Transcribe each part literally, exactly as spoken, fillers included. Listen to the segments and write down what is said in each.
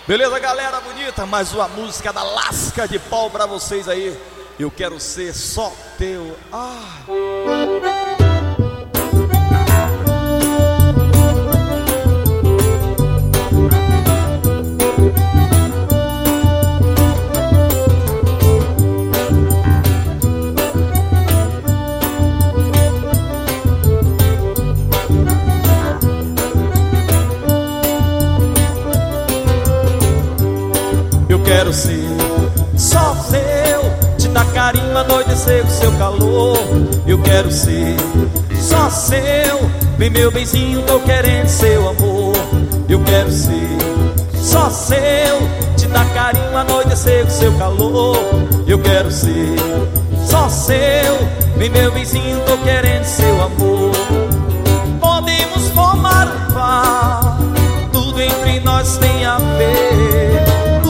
Beleza, galera bonita? Mais uma música da Lasca de Pau pra vocês aí. Eu quero ser só teu. Ah. Eu quero ser só seu, te dar carinho, anoitecer com seu calor. Eu quero ser só seu, bem meu benzinho, tô querendo seu amor. Eu quero ser só seu, te dar carinho, anoitecer com seu calor. Eu quero ser só seu, bem meu benzinho, tô querendo seu amor. Podemos formar um par, tudo entre nós tem a ver.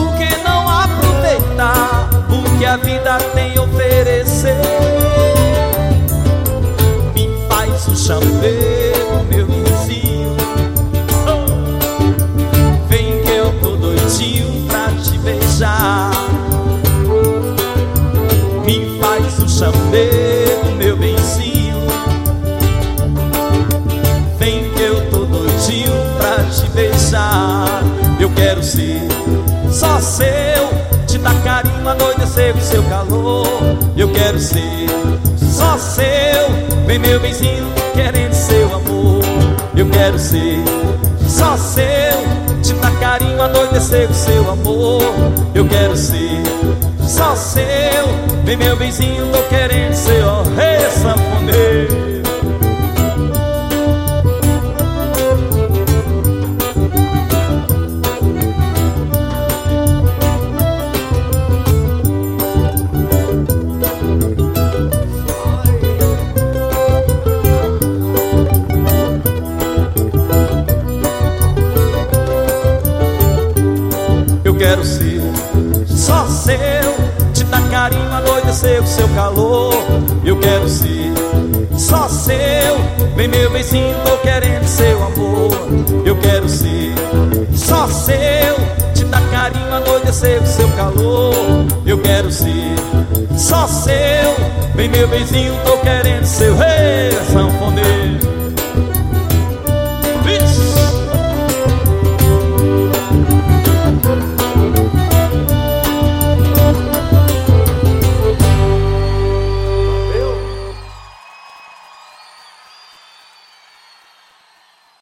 O que a vida tem a oferecer. Me faz um chamego, meu vizinho. Oh. Vem que eu tô doidinho pra te beijar. Me faz um chamego, meu benzinho. Vem que eu tô doidinho pra te beijar. Eu quero ser só seu, te dar carinho, anoitecer com seu calor. Eu quero ser só seu, bem meu benzinho, querendo seu amor. Eu quero ser só seu, te dar carinho, anoitecer com seu amor. Eu quero ser só seu, bem meu benzinho, tô querendo seu rei sanfoneiro. Eu quero ser só seu, te dar carinho, anoitecer com seu calor. Eu quero ser só seu, bem meu benzinho, tô querendo seu amor. Eu quero ser só seu, te dar carinho, anoitecer com seu calor. Eu quero ser só seu, bem meu benzinho, tô querendo seu rei sanfoneiro.